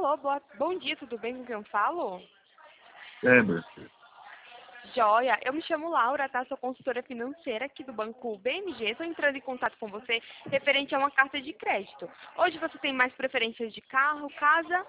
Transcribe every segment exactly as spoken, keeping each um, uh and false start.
Alô, boa, bom dia, tudo bem com quem eu falo? Kleber. Joia, eu me chamo Laura, tá? Sou consultora financeira aqui do Banco B M G. Estou entrando em contato com você referente a uma carta de crédito. Hoje você tem mais preferências de carro, casa?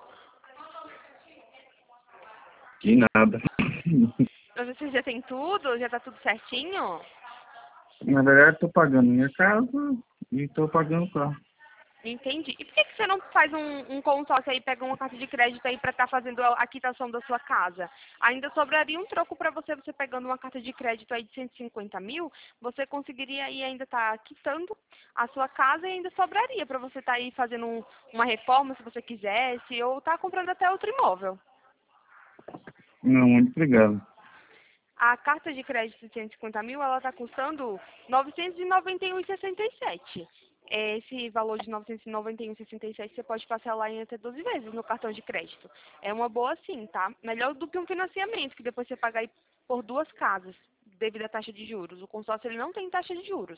Que nada. Você já tem tudo? Já tá tudo certinho? Na verdade, estou pagando minha casa e estou pagando o carro. Entendi. E por que, que você não faz um, um consórcio aí, pega uma carta de crédito aí para estar fazendo a a quitação da sua casa? Ainda sobraria um troco para você, você pegando uma carta de crédito aí de cento e cinquenta mil, você conseguiria aí ainda estar quitando a sua casa e ainda sobraria para você estar aí fazendo um- uma reforma se você quisesse, ou estar comprando até outro imóvel. Não, muito obrigado. A carta de crédito de cento e cinquenta mil, ela está custando novecentos e noventa e um reais e sessenta e sete centavos. Esse valor de novecentos e noventa e um reais e sessenta e sete centavos você pode parcelar em até doze vezes no cartão de crédito. É uma boa sim, tá? Melhor do que um financiamento, que depois você paga aí por duas casas, devido à taxa de juros. O consórcio ele não tem taxa de juros.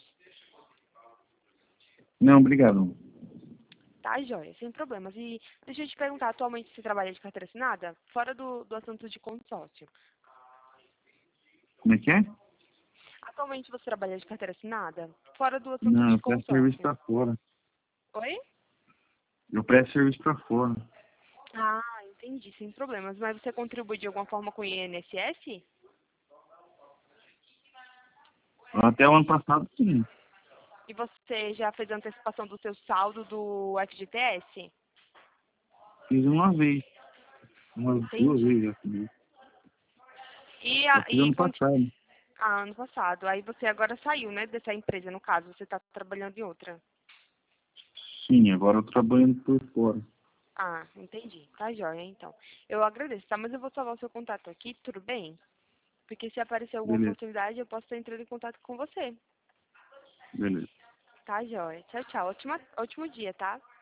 Não, obrigado. Tá, joia, sem problemas. E deixa eu te perguntar, atualmente você trabalha de carteira assinada? Fora do, do assunto de consórcio. Como é que é? Atualmente você trabalha de carteira assinada? Fora do assunto Não, de eu presto serviço consórcio. para fora. Oi? Eu presto serviço para fora. Ah, entendi, sem problemas. Mas você contribui de alguma forma com o I N S S? Até o ano passado, sim. E você já fez a antecipação do seu saldo do F G T S? Fiz uma vez. Umas duas Entendi. vezes já fiz. E, Eu a, fiz e ano conti- passado. ah, ano passado. Aí você agora saiu, né, dessa empresa, no caso. Você está trabalhando em outra. Sim, agora eu tô trabalhando por fora. Ah, entendi. Tá jóia, então. Eu agradeço, tá? Mas eu vou salvar o seu contato aqui, tudo bem? Porque se aparecer alguma Beleza, oportunidade, eu posso estar entrando em contato com você. beleza. Tá jóia. Tchau, tchau. Ótima, ótimo dia, tá?